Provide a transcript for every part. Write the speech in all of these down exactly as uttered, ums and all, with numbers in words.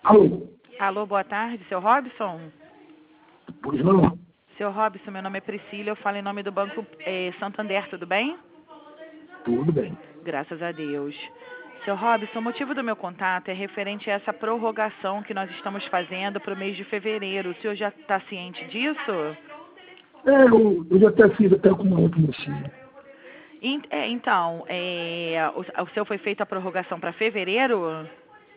Alô? Alô, boa tarde, seu Robson? Pois não? Seu Robson, meu nome é Priscila, eu falo em nome do Banco eh, Santander, tudo bem? Tudo bem. Graças a Deus. Seu Robson, o motivo do meu contato é referente a essa prorrogação que nós estamos fazendo para o mês de fevereiro. O senhor já está ciente disso? É, eu, eu já até fiz até com uma outra mocinha. En- é, então, é, o, o seu foi feita a prorrogação para fevereiro?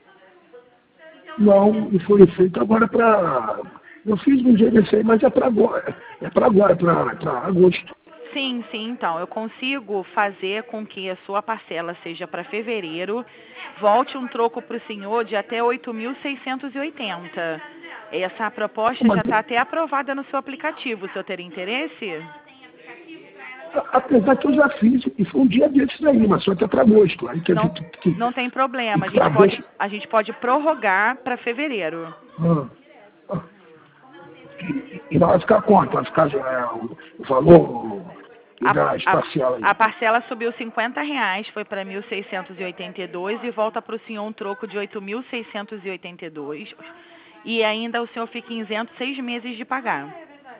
Não, e foi feito agora para... Eu fiz um dia desse aí, mas é para agora. É para agora, para agosto. Sim, sim, então, eu consigo fazer com que a sua parcela seja para fevereiro, volte um troco para o senhor de até oito mil seiscentos e oitenta. Essa proposta Mas, já está até aprovada no seu aplicativo, o senhor teria interesse? a- apesar que eu já fiz, e foi um dia desses aí, mas só que é para agosto. Aí quer dizer Não, que... que, não tem problema, a que para gente pode, agosto... a gente pode prorrogar para fevereiro. Ah, ah, e, e não vai ficar quanto? Vai ficar é, o, o valor A, das a, parcelas a aí? parcela subiu cinquenta reais, foi para mil seiscentos e oitenta e dois e volta para o senhor um troco de oito mil seiscentos e oitenta e dois. E ainda o senhor fica isento seis meses de pagar.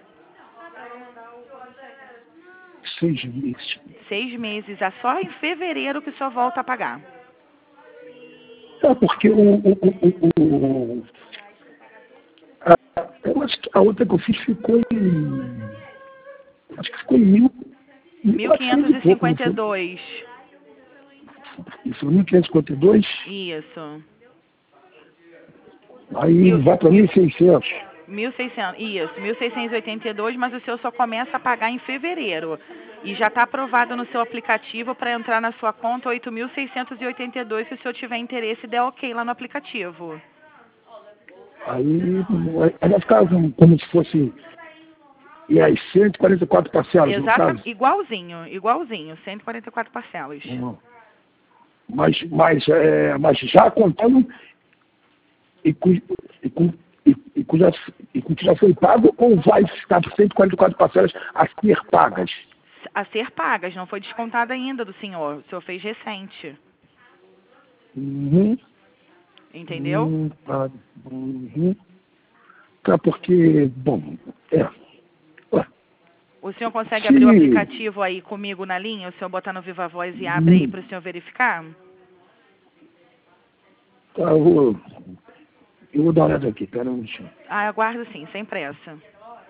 Seis meses. Seis meses, é só em fevereiro que o senhor volta a pagar. É porque o, o, o, o, a, eu acho que a outra que eu fiz ficou em. Acho que ficou em mil. mil e Mil quatrocentos quinhentos e e pouco, não cinquenta e foi? dois. Isso, mil quinhentos e cinquenta e dois. Isso. Aí Mil, vai para mil mil, e seiscentos. mil e seiscentos, isso, mil seiscentos e oitenta e dois, mas o senhor só começa a pagar em fevereiro. E já está aprovado no seu aplicativo para entrar na sua conta oito mil seiscentos e oitenta e dois, se o senhor tiver interesse e der ok lá no aplicativo. Aí, aí vai ficar como se fosse. E as cento e quarenta e quatro parcelas, no Exata, caso. igualzinho, igualzinho, cento e quarenta e quatro parcelas. Uhum. Mas, mas, é, mas já contando e com, e com, e, e com, já, e com que já foi pago ou vai ficar cento e quarenta e quatro parcelas a ser pagas? A ser pagas, não foi descontada ainda do senhor. O senhor fez recente, Uhum. entendeu? Uhum. Tá, uhum. Tá, porque, bom, é. Ué, O senhor consegue abrir o se. aplicativo aí comigo na linha? O senhor botar no Viva Voz e abre aí Hum, para o senhor verificar? tá, eu vou, eu vou dar uma olhada aqui, pera um minutinho. Ah, eu aguardo sim, sem pressa.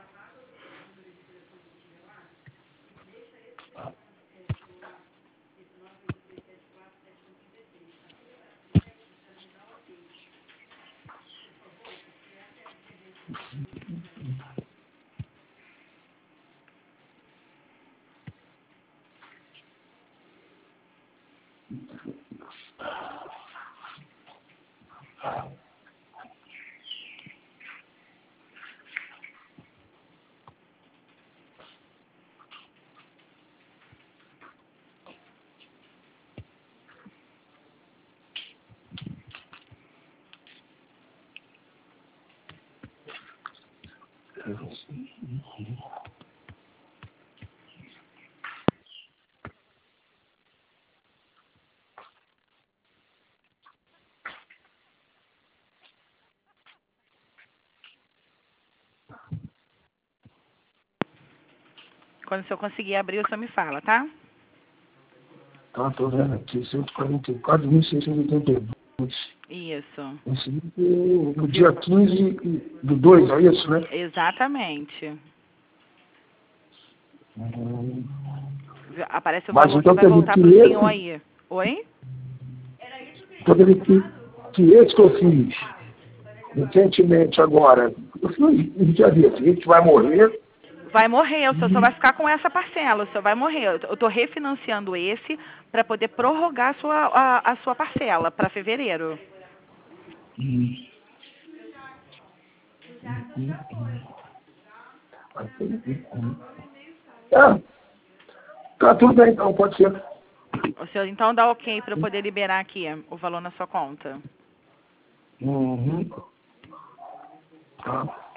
Quando o senhor conseguir abrir, o senhor me fala, tá? Tá, tô vendo aqui, cento e quarenta e quatro mil seiscentos e oitenta e dois. Isso. Esse no no dia quinze do dois, é isso, né? Exatamente. Hum. Aparece o Mas valor que então vai quer dizer voltar que para o senhor esse, aí. Oi? então quer dizer que, que esse que eu fiz recentemente agora, eu fiz um dia desse, a gente vai morrer. Vai morrer, o senhor só vai ficar com essa parcela, o senhor vai morrer. Eu estou refinanciando esse para poder prorrogar a sua, a, a sua parcela para fevereiro. Hum. Ah, tá tudo bem então, pode ser. O senhor então dá ok para eu poder liberar aqui o valor na sua conta. Uhum. Tá.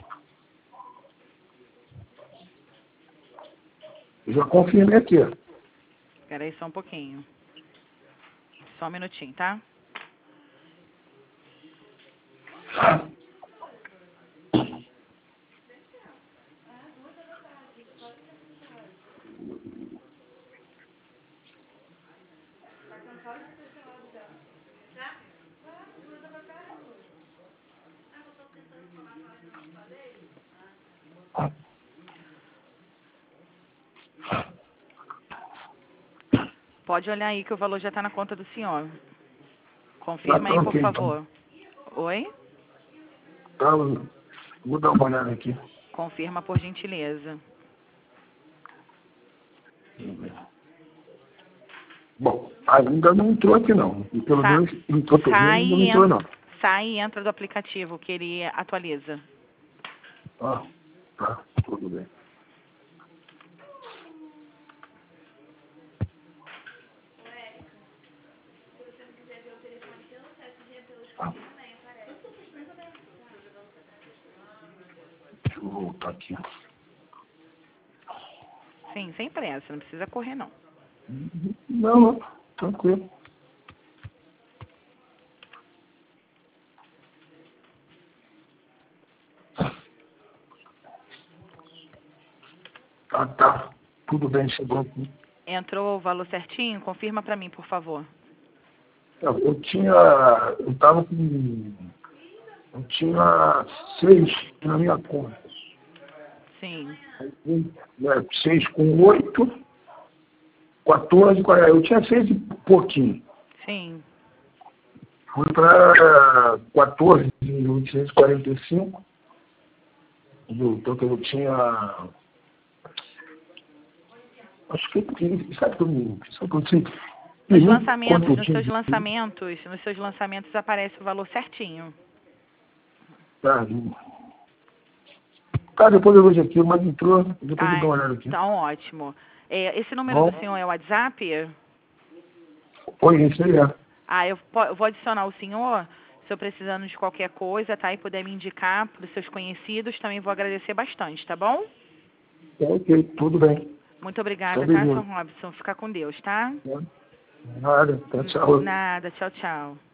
Eu já confirmei aqui. Espera aí só um pouquinho. Só um minutinho, tá? Pode olhar aí que o valor já está na conta do senhor. Confirma Ah, aí, por ok, então. favor. Oi? Tá, vou dar uma olhada aqui. Confirma, por gentileza. Bom, ainda não entrou aqui não. E pelo Sa menos em que eu tô vendo, sai, ainda não e entrou entra, não. sai e entra do aplicativo que ele atualiza. Ah, tá, tudo bem. Ah. Deixa eu voltar aqui. Sim, sem pressa, não precisa correr não. Não, não, tranquilo. Ah, tá. Tudo bem, chegou aqui. Entrou o valor certinho? Confirma para mim, por favor. Eu, eu tinha. Eu tava com. Eu tinha seis na minha conta. Sim. Né, seis com oito, quatorze, quarenta. Eu tinha seis e pouquinho. Sim. Fui para quatorze mil oitocentos e quarenta e cinco. Então que eu tinha. Acho que eu queria. Sabe que eu me. Sabe que eu sei? Nos lançamentos, nos seus lançamentos, nos seus lançamentos aparece o valor certinho. Tá, tá, depois eu vejo aqui, mas entrou, depois Ah, eu dou uma olhada aqui. então ótimo. É, esse número Bom, do senhor é o WhatsApp? foi isso aí, é. Ah, eu, po- eu vou adicionar o senhor, se eu precisando de qualquer coisa, tá? E puder me indicar para os seus conhecidos, também vou agradecer bastante, tá bom? Tá, ok, tudo bem. Muito obrigada, Tá tá, bem, senhor Robson? Fica com Deus, tá? nada, tá, tchau. Nada, tchau, tchau.